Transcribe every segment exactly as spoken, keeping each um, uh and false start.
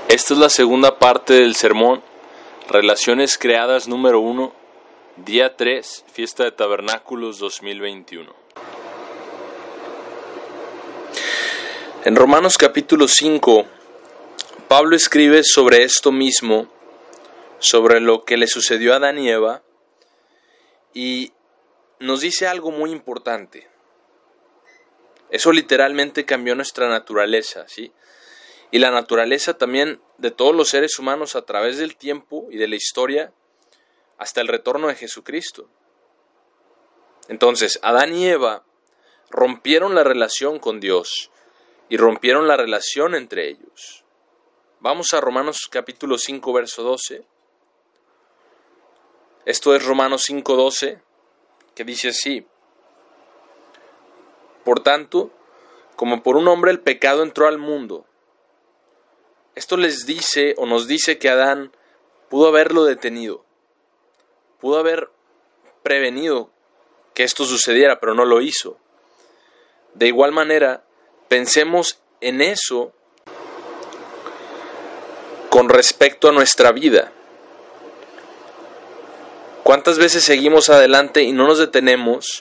Esta es la segunda parte del sermón, Relaciones Creadas número uno, día tres, Fiesta de Tabernáculos dos mil veintiuno. En Romanos capítulo cinco, Pablo escribe sobre esto mismo, sobre lo que le sucedió a Adán y Eva, y nos dice algo muy importante. Eso literalmente cambió nuestra naturaleza, ¿sí? Y la naturaleza también de todos los seres humanos a través del tiempo y de la historia hasta el retorno de Jesucristo. Entonces, Adán y Eva rompieron la relación con Dios y rompieron la relación entre ellos. Vamos a Romanos capítulo cinco, verso doce. Esto es Romanos cinco, doce, que dice así: Por tanto, como por un hombre el pecado entró al mundo. Esto les dice o nos dice que Adán pudo haberlo detenido, pudo haber prevenido que esto sucediera, pero no lo hizo. De igual manera, pensemos en eso con respecto a nuestra vida. ¿Cuántas veces seguimos adelante y no nos detenemos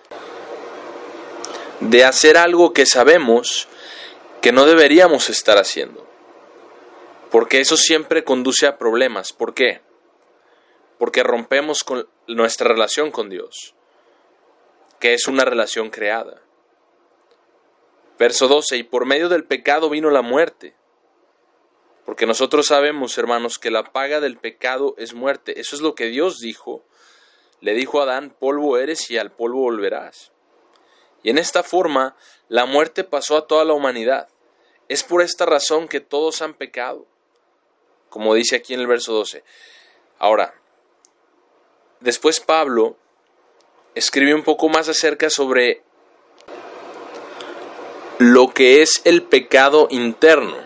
de hacer algo que sabemos que no deberíamos estar haciendo? Porque eso siempre conduce a problemas. ¿Por qué? Porque rompemos con nuestra relación con Dios, que es una relación creada. Verso doce, y por medio del pecado vino la muerte. Porque nosotros sabemos, hermanos, que la paga del pecado es muerte. Eso es lo que Dios dijo. Le dijo a Adán: polvo eres y al polvo volverás. Y en esta forma, la muerte pasó a toda la humanidad. Es por esta razón que todos han pecado, como dice aquí en el verso doce. Ahora, después Pablo escribe un poco más acerca sobre lo que es el pecado interno.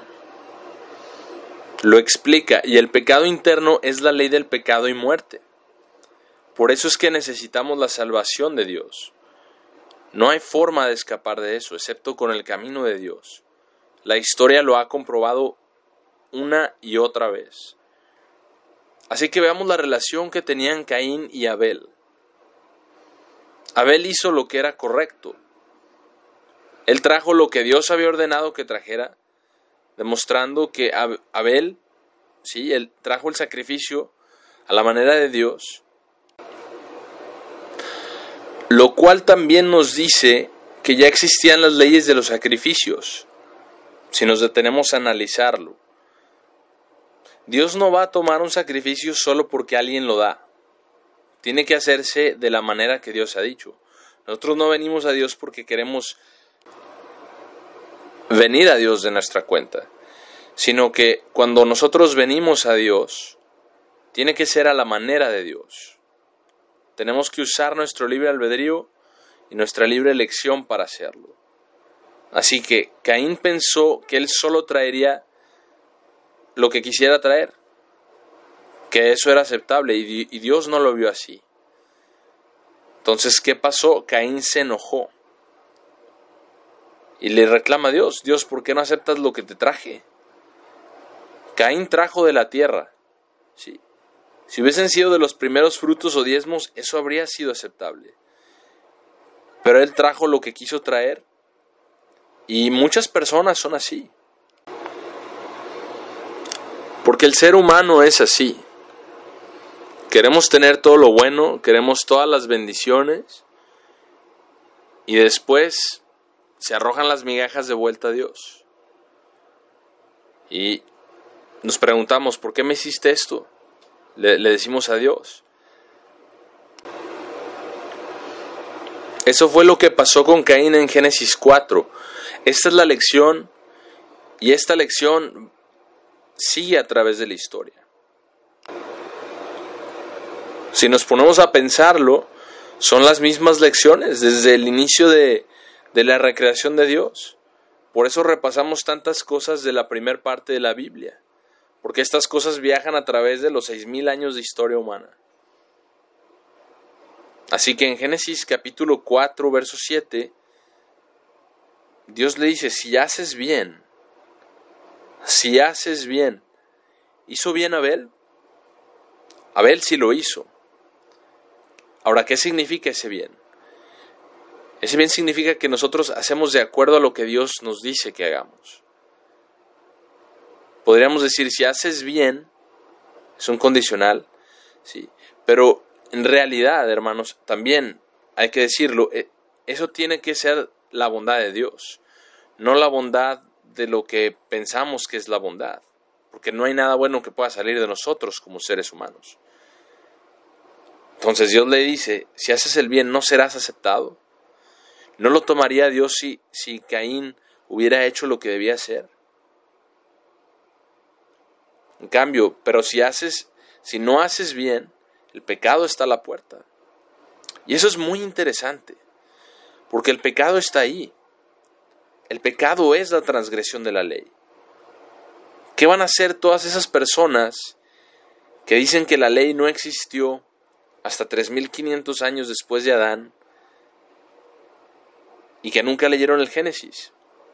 Lo explica, y el pecado interno es la ley del pecado y muerte. Por eso es que necesitamos la salvación de Dios. No hay forma de escapar de eso, excepto con el camino de Dios. La historia lo ha comprobado una y otra vez. Así que veamos la relación que tenían Caín y Abel. Abel hizo lo que era correcto. Él trajo lo que Dios había ordenado que trajera, demostrando que Abel, sí, él trajo el sacrificio a la manera de Dios, lo cual también nos dice que ya existían las leyes de los sacrificios, si nos detenemos a analizarlo. Dios no va a tomar un sacrificio solo porque alguien lo da. Tiene que hacerse de la manera que Dios ha dicho. Nosotros no venimos a Dios porque queremos venir a Dios de nuestra cuenta, sino que cuando nosotros venimos a Dios, tiene que ser a la manera de Dios. Tenemos que usar nuestro libre albedrío y nuestra libre elección para hacerlo. Así que Caín pensó que él solo traería lo que quisiera traer, que eso era aceptable, y Dios no lo vio así. Entonces, ¿qué pasó? Caín se enojó y le reclama a Dios: Dios, ¿por qué no aceptas lo que te traje? Caín trajo de la tierra, ¿sí? Si hubiesen sido de los primeros frutos o diezmos, eso habría sido aceptable. Pero él trajo lo que quiso traer, y muchas personas son así. Porque el ser humano es así. Queremos tener todo lo bueno, queremos todas las bendiciones, y después se arrojan las migajas de vuelta a Dios. Y nos preguntamos: ¿por qué me hiciste esto? Le, le decimos a Dios. Eso fue lo que pasó con Caín en Génesis cuatro. Esta es la lección, y esta lección sigue a través de la historia. Si nos ponemos a pensarlo, son las mismas lecciones desde el inicio de, de la recreación de Dios. Por eso repasamos tantas cosas de la primera parte de la Biblia, porque estas cosas viajan a través de los seis mil años de historia humana. Así que en Génesis capítulo cuatro, verso siete, Dios le dice: si haces bien, si haces bien, ¿Hizo bien Abel? Abel sí lo hizo. Ahora, ¿qué significa ese bien? Ese bien significa que nosotros hacemos de acuerdo a lo que Dios nos dice que hagamos. Podríamos decir, si haces bien, es un condicional, sí, pero en realidad, hermanos, también hay que decirlo, eso tiene que ser la bondad de Dios, no la bondad de lo que pensamos que es la bondad, porque no hay nada bueno que pueda salir de nosotros como seres humanos. Entonces Dios le dice, si haces el bien no serás aceptado. ¿No lo tomaría Dios si, si Caín hubiera hecho lo que debía hacer? En cambio, pero si haces, si no haces bien, el pecado está a la puerta. Y eso es muy interesante, porque el pecado está ahí. El pecado es la transgresión de la ley. ¿Qué van a hacer todas esas personas que dicen que la ley no existió hasta tres mil quinientos años después de Adán y que nunca leyeron el Génesis?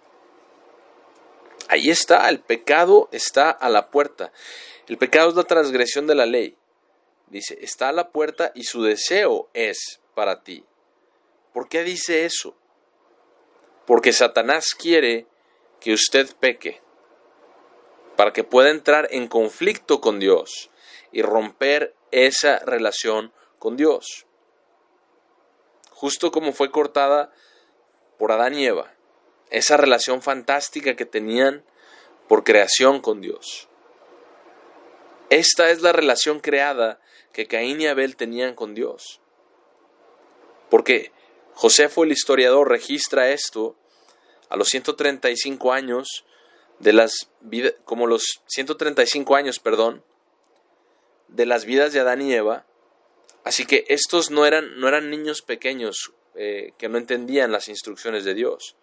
Ahí está, el pecado está a la puerta. El pecado es la transgresión de la ley. Dice, está a la puerta y su deseo es para ti. ¿Por qué dice eso? Porque Satanás quiere que usted peque, para que pueda entrar en conflicto con Dios y romper esa relación con Dios. Justo como fue cortada por Adán y Eva, esa relación fantástica que tenían por creación con Dios. Esta es la relación creada que Caín y Abel tenían con Dios. Porque Josefo el historiador registra esto a los ciento treinta y cinco años de las vidas, como los ciento treinta y cinco años, perdón, de las vidas de Adán y Eva. Así que estos no eran, no eran niños pequeños eh, que no entendían las instrucciones de Dios.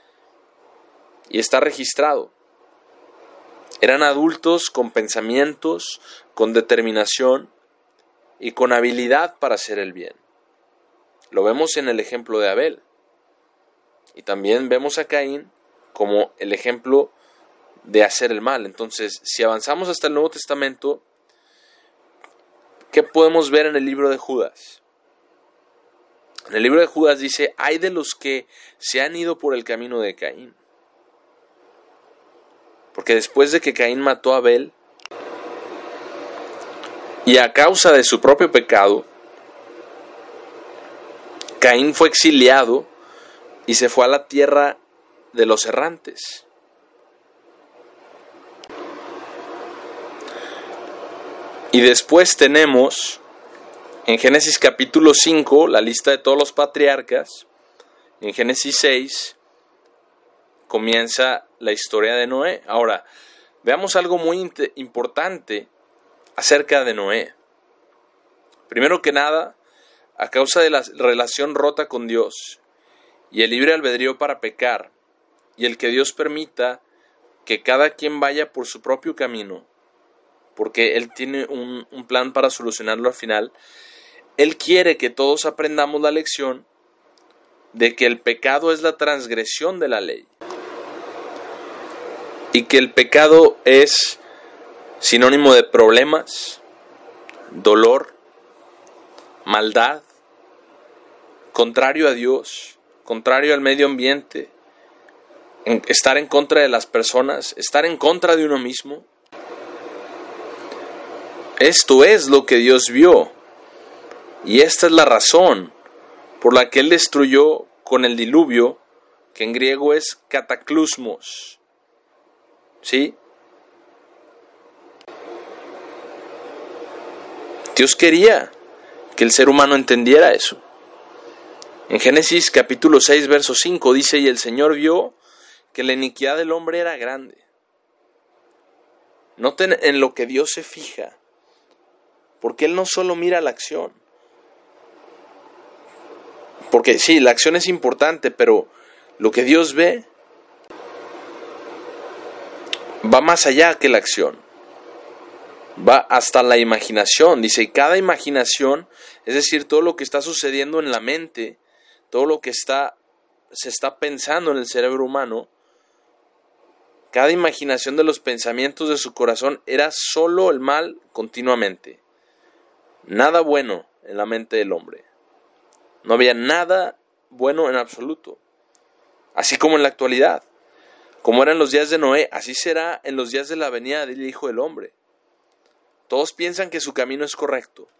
Y está registrado. Eran adultos con pensamientos, con determinación y con habilidad para hacer el bien. Lo vemos en el ejemplo de Abel. Y también vemos a Caín como el ejemplo de hacer el mal. Entonces, si avanzamos hasta el Nuevo Testamento, ¿qué podemos ver en el libro de Judas? En el libro de Judas dice, hay de los que se han ido por el camino de Caín. Porque después de que Caín mató a Abel, y a causa de su propio pecado, Caín fue exiliado y se fue a la tierra de los errantes. Y después tenemos en Génesis capítulo cinco la lista de todos los patriarcas. En Génesis seis comienza la historia de Noé. Ahora, veamos algo muy importante acerca de Noé. Primero que nada, a causa de la relación rota con Dios y el libre albedrío para pecar, y el que Dios permita que cada quien vaya por su propio camino, porque Él tiene un, un plan para solucionarlo al final, Él quiere que todos aprendamos la lección de que el pecado es la transgresión de la ley, y que el pecado es sinónimo de problemas, dolor, maldad, contrario a Dios, contrario al medio ambiente, en estar en contra de las personas, estar en contra de uno mismo. Esto es lo que Dios vio, y esta es la razón por la que Él destruyó con el diluvio, que en griego es cataclusmos. ¿Sí? Dios quería que el ser humano entendiera eso. En Génesis capítulo seis, verso cinco dice, y el Señor vio que la iniquidad del hombre era grande. Noten en lo que Dios se fija, porque Él no solo mira la acción. Porque sí, la acción es importante, pero lo que Dios ve va más allá que la acción. Va hasta la imaginación. Dice, y cada imaginación, es decir, todo lo que está sucediendo en la mente, todo lo que está, se está pensando en el cerebro humano, Cada imaginación de los pensamientos de su corazón era solo el mal continuamente. Nada bueno en la mente del hombre. No había nada bueno en absoluto. Así como en la actualidad. Como era en los días de Noé, así será en los días de la venida del Hijo del Hombre. Todos piensan que su camino es correcto.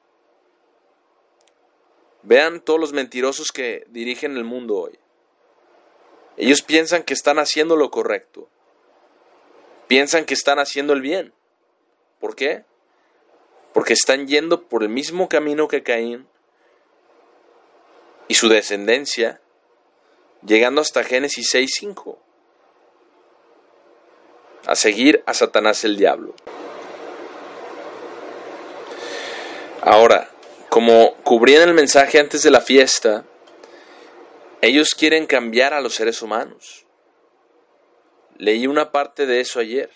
Vean todos los mentirosos que dirigen el mundo hoy. Ellos piensan que están haciendo lo correcto. Piensan que están haciendo el bien. ¿Por qué? Porque están yendo por el mismo camino que Caín y su descendencia, llegando hasta Génesis seis cinco, a seguir a Satanás el diablo. Ahora, como cubrían el mensaje antes de la fiesta, ellos quieren cambiar a los seres humanos. Leí una parte de eso ayer.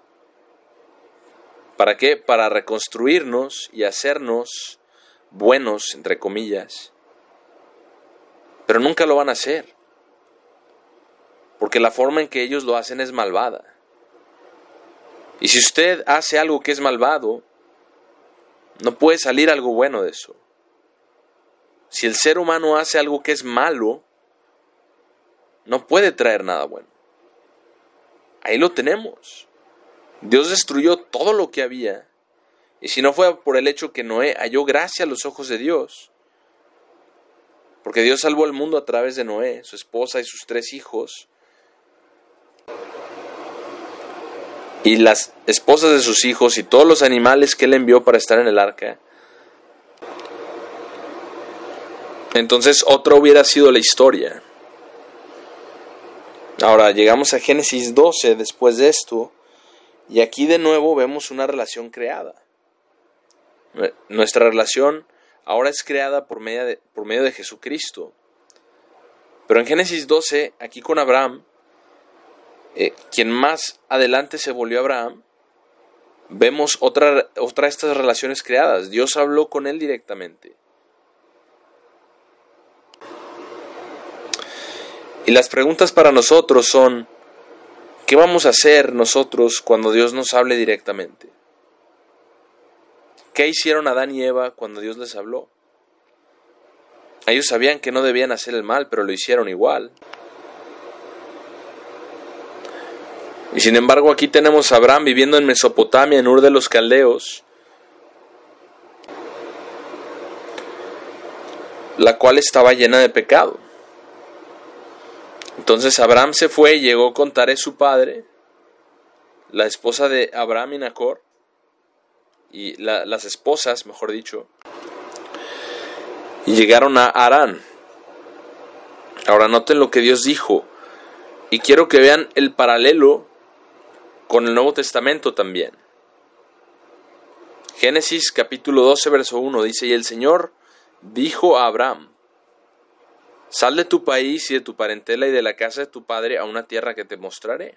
¿Para qué? Para reconstruirnos y hacernos buenos, entre comillas. Pero nunca lo van a hacer. Porque la forma en que ellos lo hacen es malvada. Y si usted hace algo que es malvado, no puede salir algo bueno de eso. Si el ser humano hace algo que es malo, no puede traer nada bueno. Ahí lo tenemos. Dios destruyó todo lo que había. Y si no fue por el hecho que Noé halló gracia a los ojos de Dios, porque Dios salvó al mundo a través de Noé, su esposa y sus tres hijos, y las esposas de sus hijos y todos los animales que Él envió para estar en el arca, entonces otra hubiera sido la historia. Ahora llegamos a Génesis doce después de esto, y aquí de nuevo vemos una relación creada. Nuestra relación ahora es creada por medio de, por medio de Jesucristo. Pero en Génesis doce, aquí con Abraham, eh, quien más adelante se volvió Abraham, vemos otra, otra de estas relaciones creadas. Dios habló con él directamente. Y las preguntas para nosotros son, ¿qué vamos a hacer nosotros cuando Dios nos hable directamente? ¿Qué hicieron Adán y Eva cuando Dios les habló? Ellos sabían que no debían hacer el mal, pero lo hicieron igual. Y sin embargo aquí tenemos a Abraham viviendo en Mesopotamia, en Ur de los Caldeos, la cual estaba llena de pecado. Entonces Abraham se fue y llegó con Taré su padre, la esposa de Abraham y Nacor, y la, las esposas, mejor dicho, y llegaron a Harán. Ahora noten lo que Dios dijo, y quiero que vean el paralelo con el Nuevo Testamento también. Génesis capítulo doce, verso uno, dice, y el Señor dijo a Abraham, sal de tu país y de tu parentela y de la casa de tu padre a una tierra que te mostraré.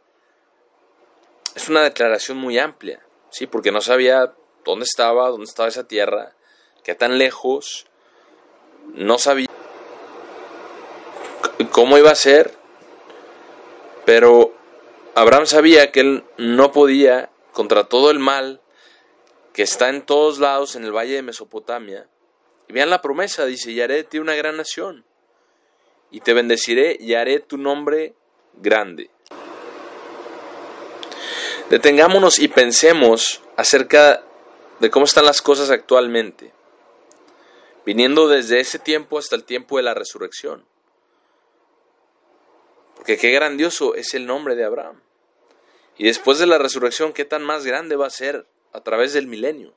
Es una declaración muy amplia, ¿sí? Porque no sabía dónde estaba, dónde estaba esa tierra, qué tan lejos, no sabía cómo iba a ser, pero Abraham sabía que él no podía, contra todo el mal que está en todos lados en el valle de Mesopotamia. Y vean la promesa, dice, y haré de ti una gran nación, y te bendeciré y haré tu nombre grande. Detengámonos y pensemos acerca de cómo están las cosas actualmente, viniendo desde ese tiempo hasta el tiempo de la resurrección. Porque qué grandioso es el nombre de Abraham. Y después de la resurrección, qué tan más grande va a ser a través del milenio.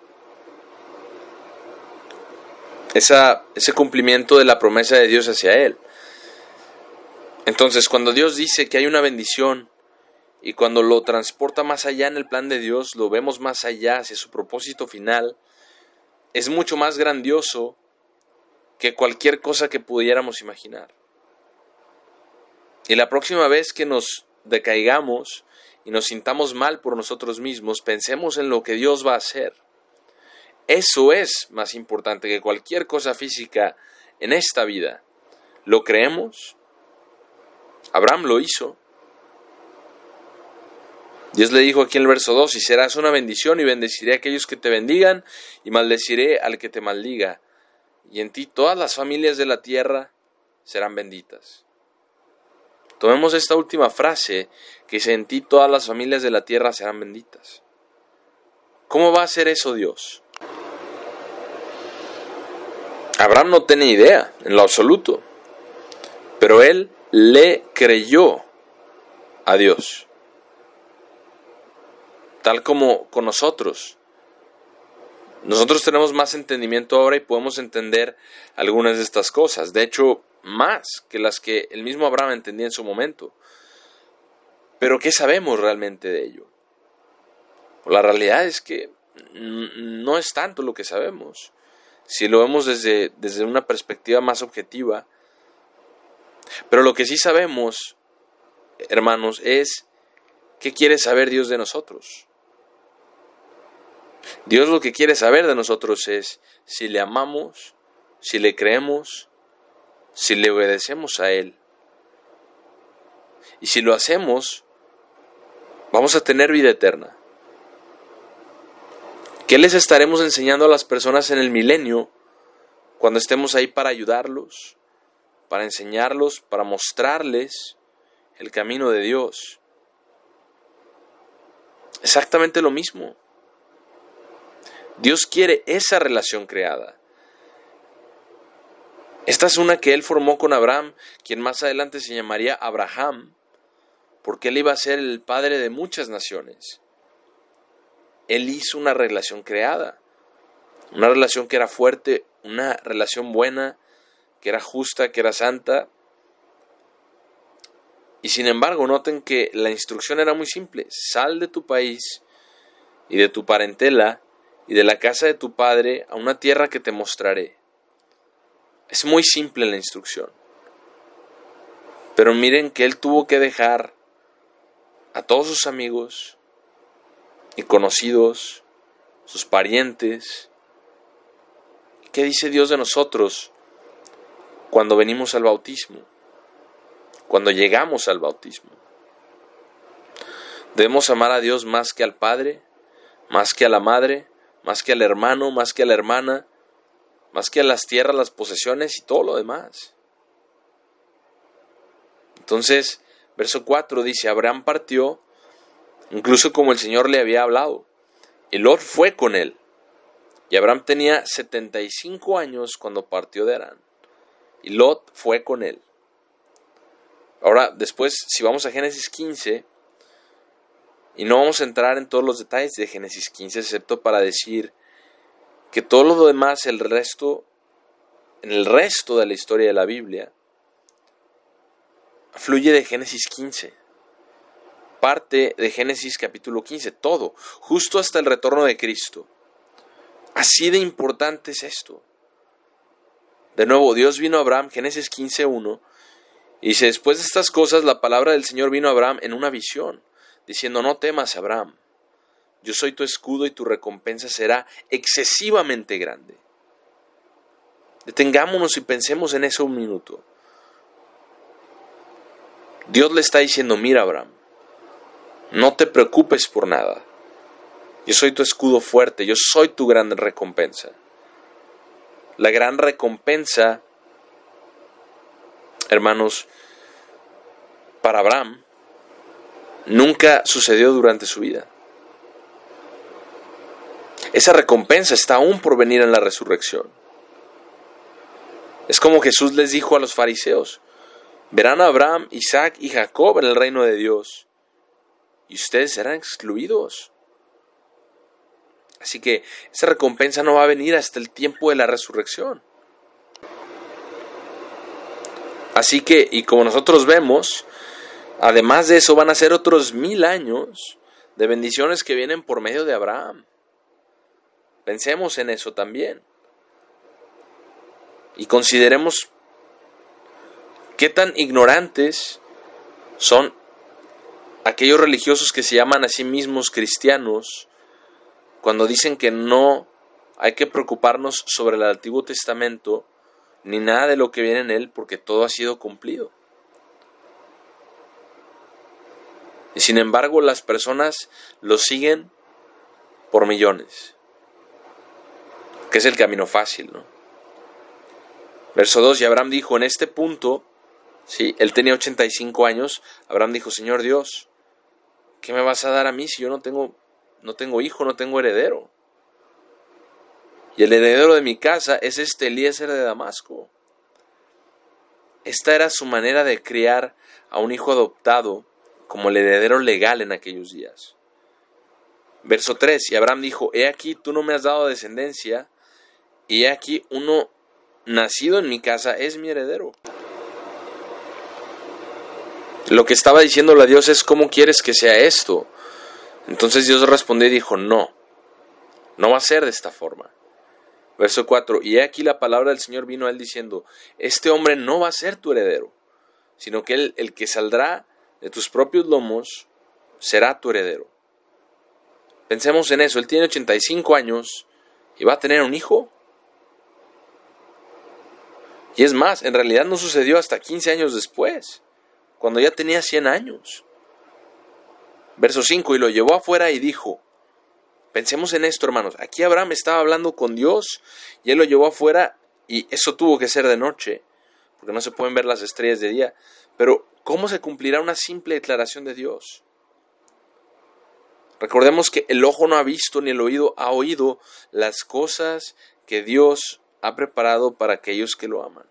Esa, ese cumplimiento de la promesa de Dios hacia él. Entonces, cuando Dios dice que hay una bendición y cuando lo transporta más allá en el plan de Dios, lo vemos más allá hacia su propósito final, es mucho más grandioso que cualquier cosa que pudiéramos imaginar. Y la próxima vez que nos decaigamos y nos sintamos mal por nosotros mismos, pensemos en lo que Dios va a hacer. Eso es más importante que cualquier cosa física en esta vida. ¿Lo creemos? Abraham lo hizo. Dios le dijo aquí en el verso dos, y serás una bendición y bendeciré a aquellos que te bendigan y maldeciré al que te maldiga. Y en ti todas las familias de la tierra serán benditas. Tomemos esta última frase, que dice, en ti todas las familias de la tierra serán benditas. ¿Cómo va a hacer eso Dios? Abraham no tenía idea, en lo absoluto, pero él le creyó a Dios. Tal como con nosotros. Nosotros tenemos más entendimiento ahora y podemos entender algunas de estas cosas. De hecho, más que las que el mismo Abraham entendía en su momento. Pero ¿qué sabemos realmente de ello? La realidad es que no es tanto lo que sabemos. Si lo vemos desde, desde una perspectiva más objetiva. Pero lo que sí sabemos, hermanos, es qué quiere saber Dios de nosotros. Dios lo que quiere saber de nosotros es si le amamos, si le creemos, si le obedecemos a Él. Y si lo hacemos, vamos a tener vida eterna. ¿Qué les estaremos enseñando a las personas en el milenio cuando estemos ahí para ayudarlos, para enseñarlos, para mostrarles el camino de Dios? Exactamente lo mismo. Dios quiere esa relación creada. Esta es una que Él formó con Abraham, quien más adelante se llamaría Abraham, porque Él iba a ser el padre de muchas naciones. Él hizo una relación creada, una relación que era fuerte, una relación buena, que era justa, que era santa. Y sin embargo, noten que la instrucción era muy simple: sal de tu país y de tu parentela y de la casa de tu padre a una tierra que te mostraré. Es muy simple la instrucción. Pero miren que él tuvo que dejar a todos sus amigos y conocidos, sus parientes. ¿Qué dice Dios de nosotros cuando venimos al bautismo? Cuando llegamos al bautismo. Debemos amar a Dios más que al Padre, más que a la madre, más que al hermano, más que a la hermana, más que a las tierras, las posesiones y todo lo demás. Entonces, verso cuatro dice, Abraham partió, incluso como el Señor le había hablado, y Lot fue con él. Y Abraham tenía setenta y cinco años cuando partió de Harán, y Lot fue con él. Ahora, después, si vamos a Génesis quince, y no vamos a entrar en todos los detalles de Génesis quince, excepto para decir que todo lo demás, el resto, en el resto de la historia de la Biblia, fluye de Génesis quince. Parte de Génesis capítulo quince, todo, justo hasta el retorno de Cristo. Así de importante es esto. De nuevo, Dios vino a Abraham, Génesis quince uno, y dice, después de estas cosas, la palabra del Señor vino a Abraham en una visión, diciendo, no temas, Abraham, yo soy tu escudo y tu recompensa será excesivamente grande. Detengámonos y pensemos en eso un minuto. Dios le está diciendo, mira, Abraham, no te preocupes por nada. Yo soy tu escudo fuerte, yo soy tu gran recompensa. La gran recompensa, hermanos, para Abraham, nunca sucedió durante su vida. Esa recompensa está aún por venir en la resurrección. Es como Jesús les dijo a los fariseos, verán a Abraham, Isaac y Jacob en el reino de Dios, y ustedes serán excluidos. Así que esa recompensa no va a venir hasta el tiempo de la resurrección. Así que, y como nosotros vemos, además de eso van a ser otros mil años de bendiciones que vienen por medio de Abraham. Pensemos en eso también. Y consideremos qué tan ignorantes son aquellos religiosos que se llaman a sí mismos cristianos cuando dicen que no hay que preocuparnos sobre el Antiguo Testamento ni nada de lo que viene en él porque todo ha sido cumplido. Y sin embargo, las personas lo siguen por millones. Que es el camino fácil, ¿no? Verso dos, y Abraham dijo, en este punto, sí, él tenía ochenta y cinco años, Abraham dijo, Señor Dios, ¿qué me vas a dar a mí si yo no tengo, no tengo hijo, no tengo heredero? Y el heredero de mi casa es este Eliezer de Damasco. Esta era su manera de criar a un hijo adoptado como el heredero legal en aquellos días. Verso tres, y Abraham dijo, he aquí, tú no me has dado descendencia, y he aquí, uno nacido en mi casa es mi heredero. Lo que estaba diciéndole a Dios es, ¿cómo quieres que sea esto? Entonces Dios respondió y dijo, no, no va a ser de esta forma. Verso cuatro, y he aquí la palabra del Señor vino a él diciendo, este hombre no va a ser tu heredero, sino que él, el que saldrá de tus propios lomos será tu heredero. Pensemos en eso, él tiene ochenta y cinco años y va a tener un hijo. Y es más, en realidad no sucedió hasta quince años después, cuando ya tenía cien años. Verso cinco, y lo llevó afuera y dijo, pensemos en esto, hermanos, aquí Abraham estaba hablando con Dios y él lo llevó afuera y eso tuvo que ser de noche, porque no se pueden ver las estrellas de día. Pero, ¿cómo se cumplirá una simple declaración de Dios? Recordemos que el ojo no ha visto ni el oído ha oído las cosas que Dios ha preparado para aquellos que lo aman.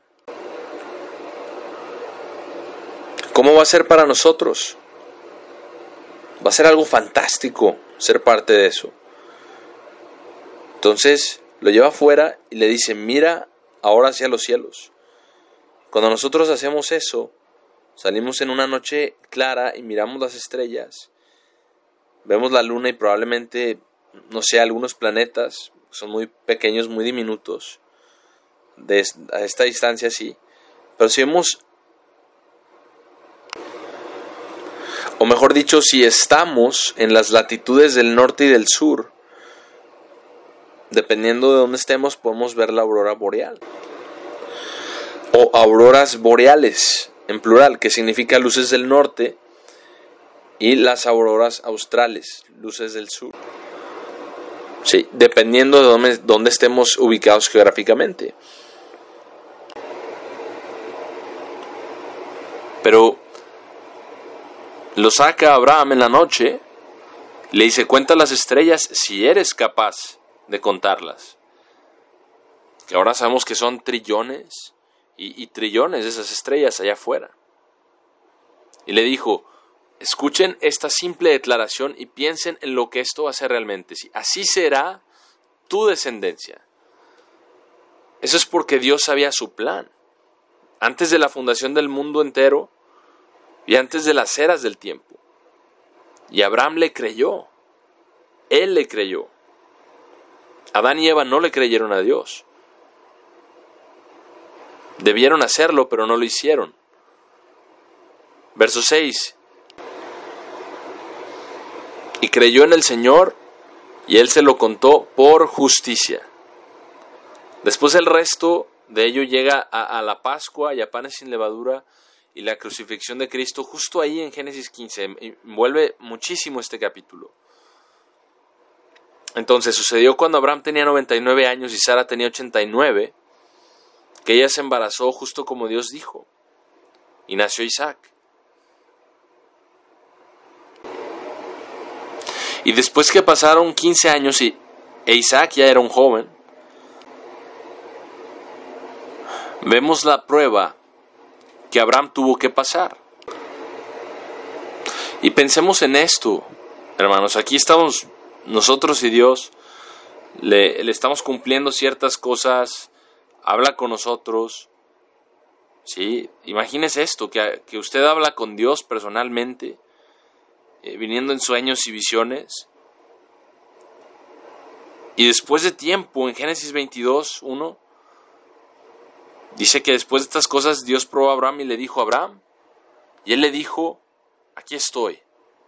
¿Cómo va a ser para nosotros? Va a ser algo fantástico ser parte de eso. Entonces lo lleva afuera y le dice, mira ahora hacia los cielos. Cuando nosotros hacemos eso, salimos en una noche clara y miramos las estrellas, vemos la luna y probablemente, no sé, algunos planetas, son muy pequeños, muy diminutos, de a esta distancia sí, pero si vemos, o mejor dicho, si estamos en las latitudes del norte y del sur, dependiendo de dónde estemos, podemos ver la aurora boreal. O auroras boreales, en plural, que significa luces del norte, y las auroras australes, luces del sur. Sí, dependiendo de dónde, dónde estemos ubicados geográficamente. Pero lo saca Abraham en la noche, le dice, cuenta las estrellas si eres capaz de contarlas. Que ahora sabemos que son trillones y, y trillones de esas estrellas allá afuera. Y le dijo, escuchen esta simple declaración y piensen en lo que esto va a ser realmente. Así será tu descendencia. Eso es porque Dios sabía su plan. Antes de la fundación del mundo entero y antes de las eras del tiempo. Y Abraham le creyó. Él le creyó. Adán y Eva no le creyeron a Dios. Debieron hacerlo, pero no lo hicieron. Verso seis. Y creyó en el Señor, y Él se lo contó por justicia. Después el resto de ello llega a, a la Pascua y a panes sin levadura y la crucifixión de Cristo, justo ahí en Génesis quince. Envuelve muchísimo este capítulo. Entonces sucedió cuando Abraham tenía noventa y nueve años y Sara tenía ochenta y nueve, que ella se embarazó justo como Dios dijo, y nació Isaac. Y después que pasaron quince años y, e Isaac ya era un joven, vemos la prueba que Abraham tuvo que pasar. Y pensemos en esto, hermanos, aquí estamos nosotros y Dios, le, le estamos cumpliendo ciertas cosas, habla con nosotros, ¿sí? Imagínese esto, que, que usted habla con Dios personalmente, eh, viniendo en sueños y visiones, y después de tiempo, en Génesis veintidós, uno, dice que después de estas cosas Dios probó a Abraham y le dijo a Abraham, y él le dijo, aquí estoy.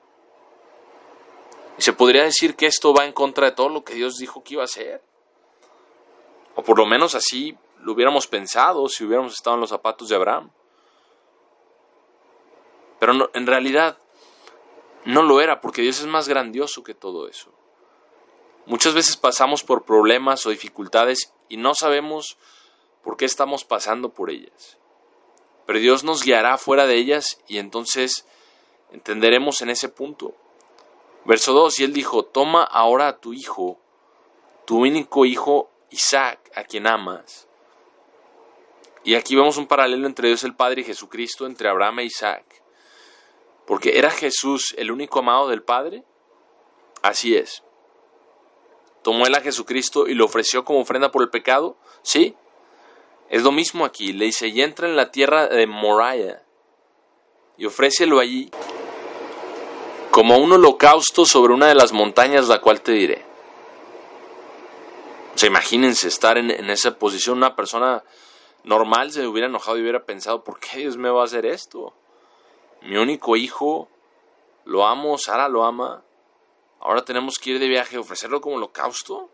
Y se podría decir que esto va en contra de todo lo que Dios dijo que iba a hacer. O por lo menos así lo hubiéramos pensado si hubiéramos estado en los zapatos de Abraham. Pero no, en realidad, No lo era, porque Dios es más grandioso que todo eso. Muchas veces pasamos por problemas o dificultades y no sabemos por qué estamos pasando por ellas. Pero Dios nos guiará fuera de ellas y entonces entenderemos en ese punto. Verso dos, y él dijo, toma ahora a tu hijo, tu único hijo Isaac, a quien amas. Y aquí vemos un paralelo entre Dios el Padre y Jesucristo, entre Abraham e Isaac. Porque ¿era Jesús el único amado del Padre? Así es. ¿Tomó él a Jesucristo y lo ofreció como ofrenda por el pecado? Sí. Es lo mismo aquí. Le dice, y entra en la tierra de Moriah y ofrécelo allí como un holocausto sobre una de las montañas, la cual te diré. O sea, imagínense estar en, en esa posición. Una persona normal se hubiera enojado y hubiera pensado, ¿por qué Dios me va a hacer esto? Mi único hijo, lo amo, Sara lo ama. Ahora tenemos que ir de viaje a ofrecerlo como holocausto.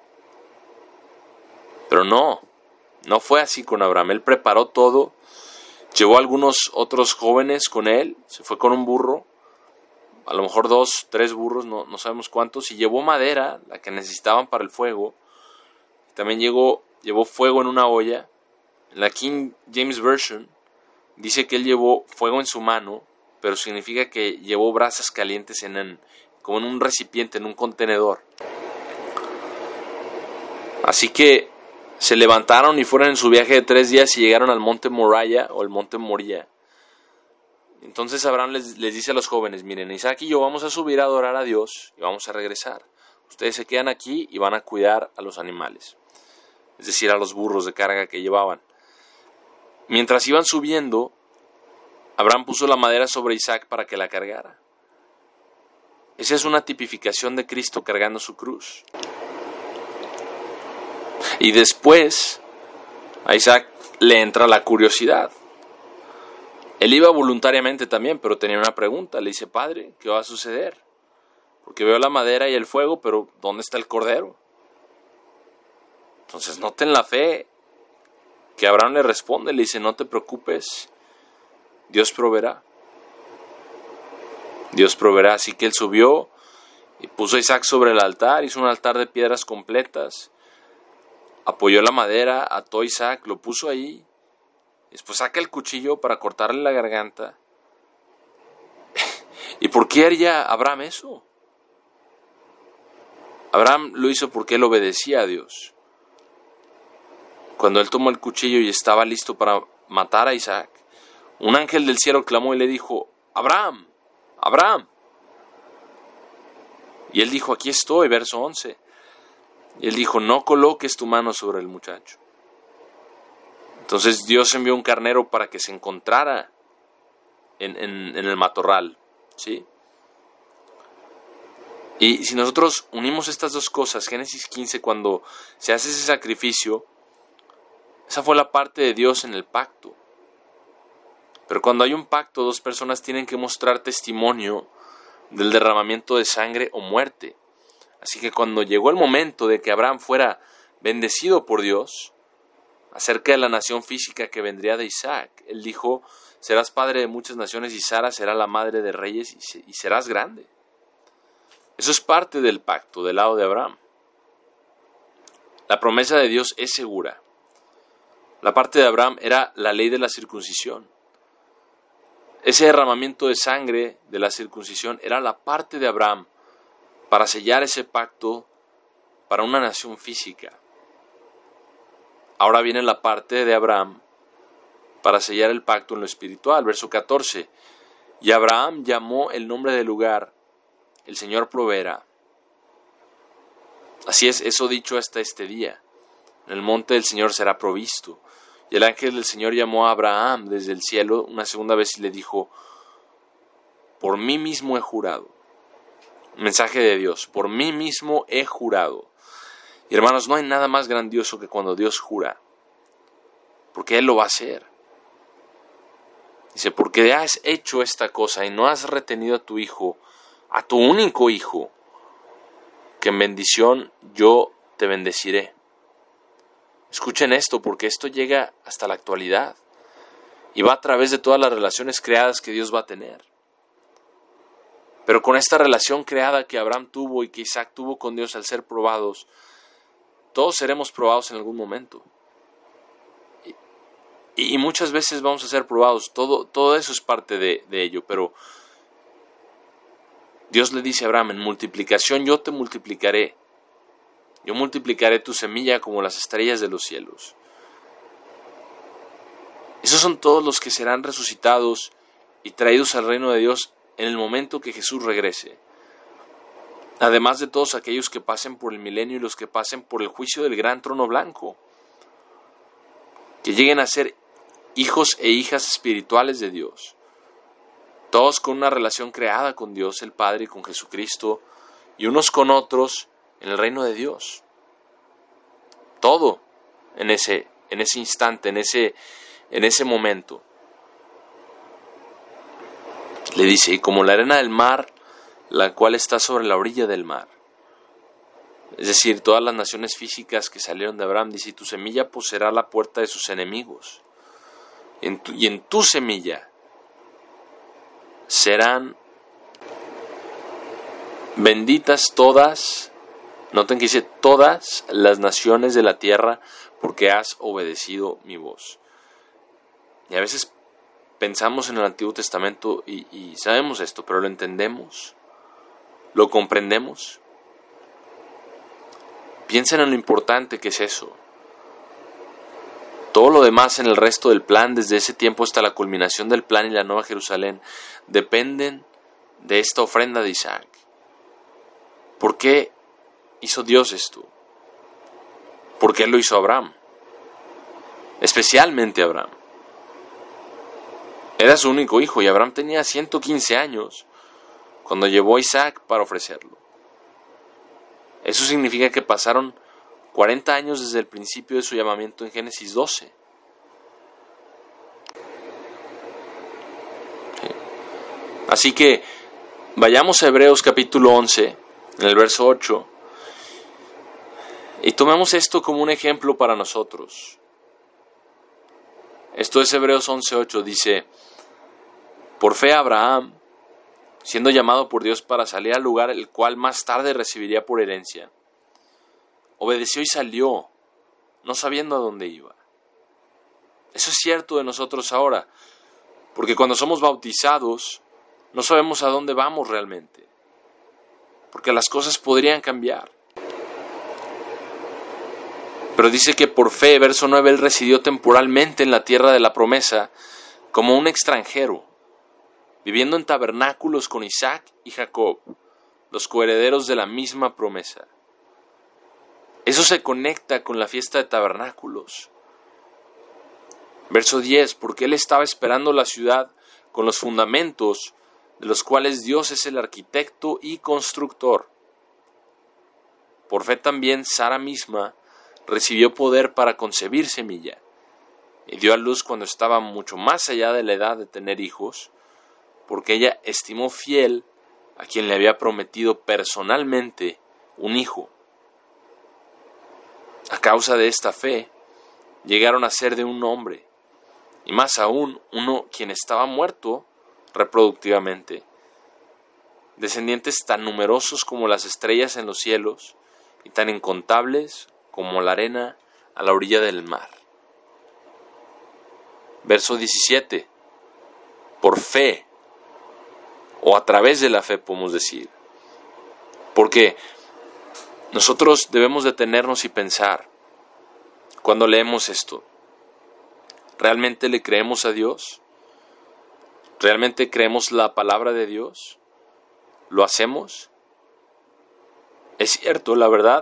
Pero no, no fue así con Abraham. Él preparó todo, llevó a algunos otros jóvenes con él, se fue con un burro, a lo mejor dos, tres burros, no, no sabemos cuántos, y llevó madera, la que necesitaban para el fuego. También llegó, llevó fuego en una olla. En la King James Version dice que él llevó fuego en su mano, pero significa que llevó brasas calientes en, en como en un recipiente, en un contenedor. Así que se levantaron y fueron en su viaje de tres días y llegaron al monte Moriah o el monte Moría. Entonces Abraham les, les dice a los jóvenes, miren, Isaac y yo vamos a subir a adorar a Dios y vamos a regresar. Ustedes se quedan aquí y van a cuidar a los animales, es decir, a los burros de carga que llevaban. Mientras iban subiendo, Abraham puso la madera sobre Isaac para que la cargara. Esa es una tipificación de Cristo cargando su cruz. Y después a Isaac le entra la curiosidad. Él iba voluntariamente también, pero tenía una pregunta. Le dice, Padre, ¿qué va a suceder? Porque veo la madera y el fuego, pero ¿dónde está el cordero? Entonces noten la fe que Abraham le responde. Le dice, no te preocupes, Dios proveerá. Dios proveerá. Así que él subió y puso a Isaac sobre el altar, hizo un altar de piedras completas, apoyó la madera, ató a Isaac, lo puso ahí, después saca el cuchillo para cortarle la garganta. ¿Y por qué haría Abraham eso? Abraham lo hizo porque él obedecía a Dios. Cuando él tomó el cuchillo y estaba listo para matar a Isaac, un ángel del cielo clamó y le dijo, Abraham, Abraham. Y él dijo, aquí estoy, verso once. Y él dijo, no coloques tu mano sobre el muchacho. Entonces Dios envió un carnero para que se encontrara en, en, en el matorral, ¿sí? Y si nosotros unimos estas dos cosas, Génesis quince, cuando se hace ese sacrificio, esa fue la parte de Dios en el pacto. Pero cuando hay un pacto, dos personas tienen que mostrar testimonio del derramamiento de sangre o muerte. Así que cuando llegó el momento de que Abraham fuera bendecido por Dios, acerca de la nación física que vendría de Isaac, él dijo, serás padre de muchas naciones y Sara será la madre de reyes y serás grande. Eso es parte del pacto del lado de Abraham. La promesa de Dios es segura. La parte de Abraham era la ley de la circuncisión. Ese derramamiento de sangre de la circuncisión era la parte de Abraham para sellar ese pacto para una nación física. Ahora viene la parte de Abraham para sellar el pacto en lo espiritual. Verso catorce. Y Abraham llamó el nombre del lugar, el Señor proveerá. Así es, eso dicho hasta este día. En el monte del Señor será provisto. Y el ángel del Señor llamó a Abraham desde el cielo una segunda vez y le dijo, por mí mismo he jurado. Mensaje de Dios, por mí mismo he jurado. Y hermanos, no hay nada más grandioso que cuando Dios jura, porque Él lo va a hacer. Dice, porque has hecho esta cosa y no has retenido a tu hijo, a tu único hijo, que en bendición yo te bendeciré. Escuchen esto, porque esto llega hasta la actualidad y va a través de todas las relaciones creadas que Dios va a tener. Pero con esta relación creada que Abraham tuvo y que Isaac tuvo con Dios al ser probados, todos seremos probados en algún momento. Y, y muchas veces vamos a ser probados. Todo, todo eso es parte de, de ello. Pero Dios le dice a Abraham, en multiplicación yo te multiplicaré. Yo multiplicaré tu semilla como las estrellas de los cielos. Esos son todos los que serán resucitados y traídos al reino de Dios en el momento que Jesús regrese. Además de todos aquellos que pasen por el milenio y los que pasen por el juicio del gran trono blanco. Que lleguen a ser hijos e hijas espirituales de Dios. Todos con una relación creada con Dios el Padre y con Jesucristo, y unos con otros en el reino de Dios. Todo en ese, en ese instante, en ese, en ese momento. Le dice, y como la arena del mar, la cual está sobre la orilla del mar. Es decir, todas las naciones físicas que salieron de Abraham, dice, y tu semilla poseerá la puerta de sus enemigos. Y en tu, y en tu semilla serán benditas todas, noten que dice todas las naciones de la tierra, porque has obedecido mi voz. Y a veces pensamos en el Antiguo Testamento y, y sabemos esto, pero lo entendemos, lo comprendemos. Piensen en lo importante que es eso. Todo lo demás en el resto del plan, desde ese tiempo hasta la culminación del plan y la Nueva Jerusalén, dependen de esta ofrenda de Isaac. ¿Por qué hizo Dios esto? ¿Por qué lo hizo Abraham? Especialmente Abraham. Era su único hijo y Abraham tenía ciento quince años cuando llevó a Isaac para ofrecerlo. Eso significa que pasaron cuarenta años desde el principio de su llamamiento en Génesis doce. Así que vayamos a Hebreos capítulo once, en el verso ocho, y tomemos esto como un ejemplo para nosotros. Esto es Hebreos once ocho, dice, por fe Abraham, siendo llamado por Dios para salir al lugar el cual más tarde recibiría por herencia, obedeció y salió, no sabiendo a dónde iba. Eso es cierto de nosotros ahora, porque cuando somos bautizados, no sabemos a dónde vamos realmente, porque las cosas podrían cambiar. Pero dice que por fe, verso nueve, él residió temporalmente en la tierra de la promesa como un extranjero, viviendo en tabernáculos con Isaac y Jacob, los coherederos de la misma promesa. Eso se conecta con la fiesta de tabernáculos. Verso diez, porque él estaba esperando la ciudad con los fundamentos, de los cuales Dios es el arquitecto y constructor. Por fe también Sara misma recibió poder para concebir semilla, y dio a luz cuando estaba mucho más allá de la edad de tener hijos, porque ella estimó fiel a quien le había prometido personalmente un hijo. A causa de esta fe, llegaron a ser de un hombre, y más aún uno quien estaba muerto reproductivamente, descendientes tan numerosos como las estrellas en los cielos, y tan incontables como la arena a la orilla del mar. Verso diecisiete, por fe, o a través de la fe podemos decir, porque nosotros debemos detenernos y pensar, cuando leemos esto, ¿realmente le creemos a Dios? ¿Realmente creemos la palabra de Dios? ¿Lo hacemos? Es cierto, la verdad.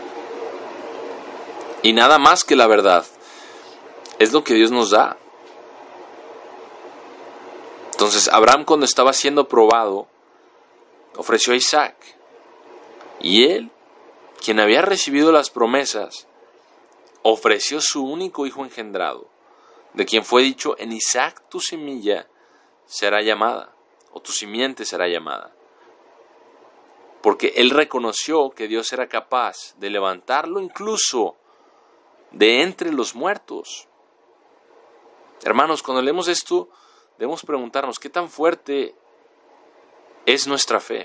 Y nada más que la verdad. Es lo que Dios nos da. Entonces, Abraham, cuando estaba siendo probado, ofreció a Isaac. Y él, quien había recibido las promesas, ofreció su único hijo engendrado, de quien fue dicho, en Isaac tu semilla será llamada, o tu simiente será llamada. Porque él reconoció que Dios era capaz de levantarlo incluso de entre los muertos. Hermanos, cuando leemos esto, debemos preguntarnos, ¿qué tan fuerte es nuestra fe.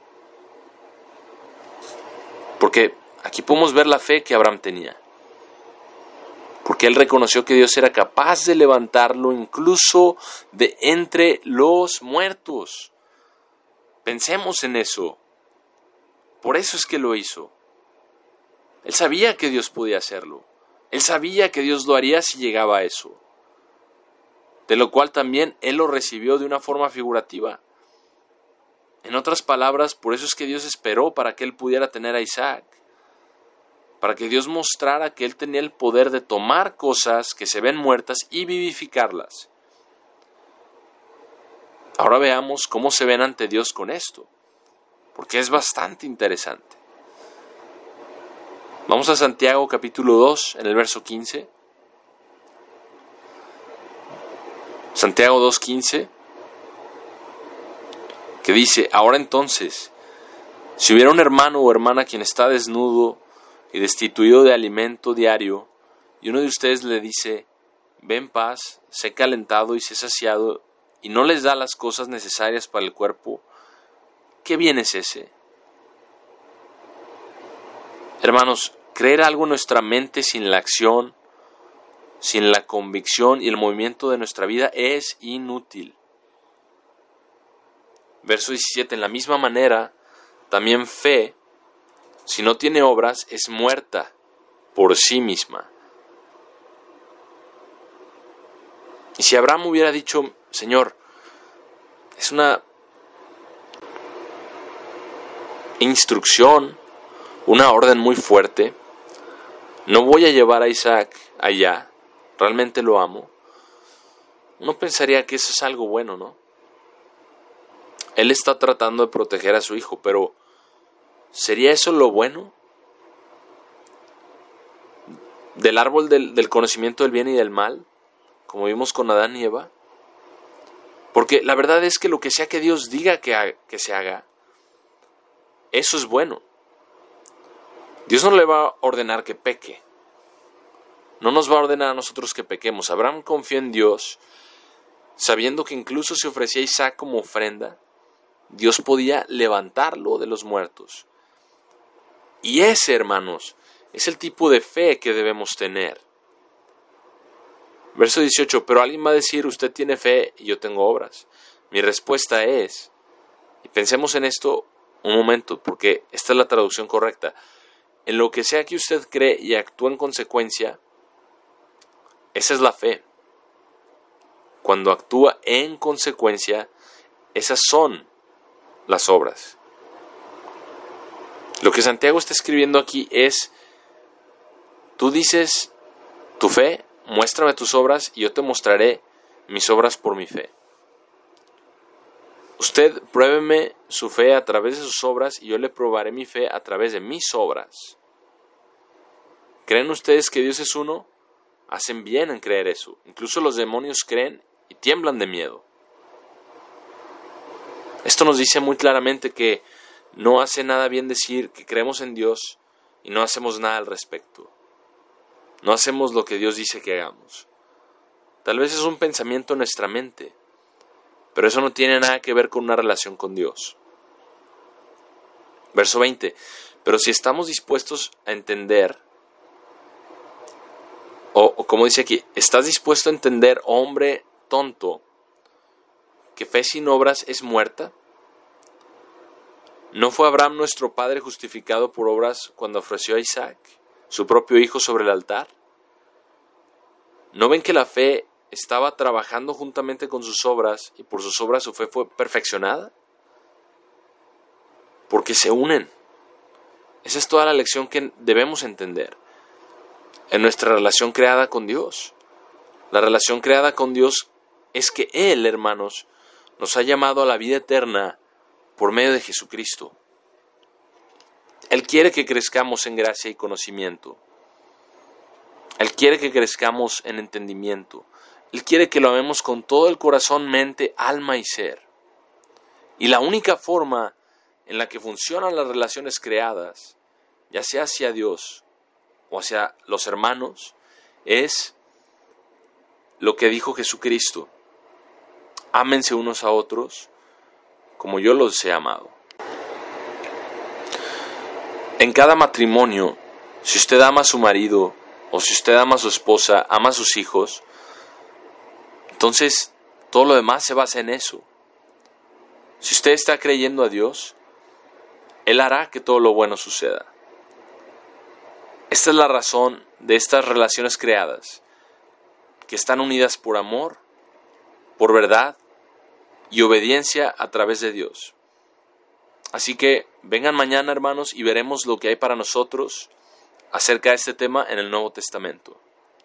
Porque aquí podemos ver la fe que Abraham tenía. Porque él reconoció que Dios era capaz de levantarlo incluso de entre los muertos. Pensemos en eso. Por eso es que lo hizo. Él sabía que Dios podía hacerlo. Él sabía que Dios lo haría si llegaba a eso. De lo cual también él lo recibió de una forma figurativa. En otras palabras, por eso es que Dios esperó para que él pudiera tener a Isaac. Para que Dios mostrara que él tenía el poder de tomar cosas que se ven muertas y vivificarlas. Ahora veamos cómo se ven ante Dios con esto, porque es bastante interesante. Vamos a Santiago capítulo dos, en el verso quince. Santiago dos quince, que dice: ahora entonces, si hubiera un hermano o hermana quien está desnudo y destituido de alimento diario, y uno de ustedes le dice: ve en paz, sé calentado y sé saciado, y no les da las cosas necesarias para el cuerpo, ¿qué bien es ese? Hermanos, creer algo en nuestra mente sin la acción, sin la convicción y el movimiento de nuestra vida es inútil. Verso diecisiete, en la misma manera, también fe, si no tiene obras, es muerta por sí misma. Y si Abraham hubiera dicho: Señor, es una instrucción, una orden muy fuerte, no voy a llevar a Isaac allá, realmente lo amo, uno pensaría que eso es algo bueno, ¿no? Él está tratando de proteger a su hijo, pero ¿sería eso lo bueno? ¿Del árbol del, del conocimiento del bien y del mal, como vimos con Adán y Eva? Porque la verdad es que lo que sea que Dios diga que, haga, que se haga, eso es bueno. Dios no le va a ordenar que peque. No nos va a ordenar a nosotros que pequemos. Abraham confió en Dios, sabiendo que incluso si ofrecía a Isaac como ofrenda, Dios podía levantarlo de los muertos. Y ese, hermanos, es el tipo de fe que debemos tener. Verso dieciocho, pero alguien va a decir: usted tiene fe y yo tengo obras. Mi respuesta es, y pensemos en esto un momento, porque esta es la traducción correcta: en lo que sea que usted cree y actúa en consecuencia, esa es la fe. Cuando actúa en consecuencia, esas son las obras. Lo que Santiago está escribiendo aquí es: tú dices tu fe, muéstrame tus obras y yo te mostraré mis obras por mi fe. Usted pruébeme su fe a través de sus obras y yo le probaré mi fe a través de mis obras. ¿Creen ustedes que Dios es uno? Hacen bien en creer eso. Incluso los demonios creen y tiemblan de miedo. Esto nos dice muy claramente que no hace nada bien decir que creemos en Dios y no hacemos nada al respecto. No hacemos lo que Dios dice que hagamos. Tal vez es un pensamiento en nuestra mente, pero eso no tiene nada que ver con una relación con Dios. Verso veinte. Pero si estamos dispuestos a entender, o, o como dice aquí, ¿estás dispuesto a entender, hombre tonto, que fe sin obras es muerta? ¿No fue Abraham nuestro padre justificado por obras cuando ofreció a Isaac, su propio hijo, sobre el altar? ¿No ven que la fe estaba trabajando juntamente con sus obras y por sus obras su fe fue perfeccionada? Porque se unen. Esa es toda la lección que debemos entender en nuestra relación creada con Dios. La relación creada con Dios es que Él, hermanos, nos ha llamado a la vida eterna por medio de Jesucristo. Él quiere que crezcamos en gracia y conocimiento. Él quiere que crezcamos en entendimiento. Él quiere que lo amemos con todo el corazón, mente, alma y ser. Y la única forma en la que funcionan las relaciones creadas, ya sea hacia Dios o hacia los hermanos, es lo que dijo Jesucristo: ámense unos a otros como yo los he amado. En cada matrimonio, si usted ama a su marido, o si usted ama a su esposa, ama a sus hijos, entonces todo lo demás se basa en eso. Si usted está creyendo a Dios, Él hará que todo lo bueno suceda. Esta es la razón de estas relaciones creadas, que están unidas por amor, por verdad y obediencia a través de Dios. Así que vengan mañana, hermanos, y veremos lo que hay para nosotros acerca de este tema en el Nuevo Testamento.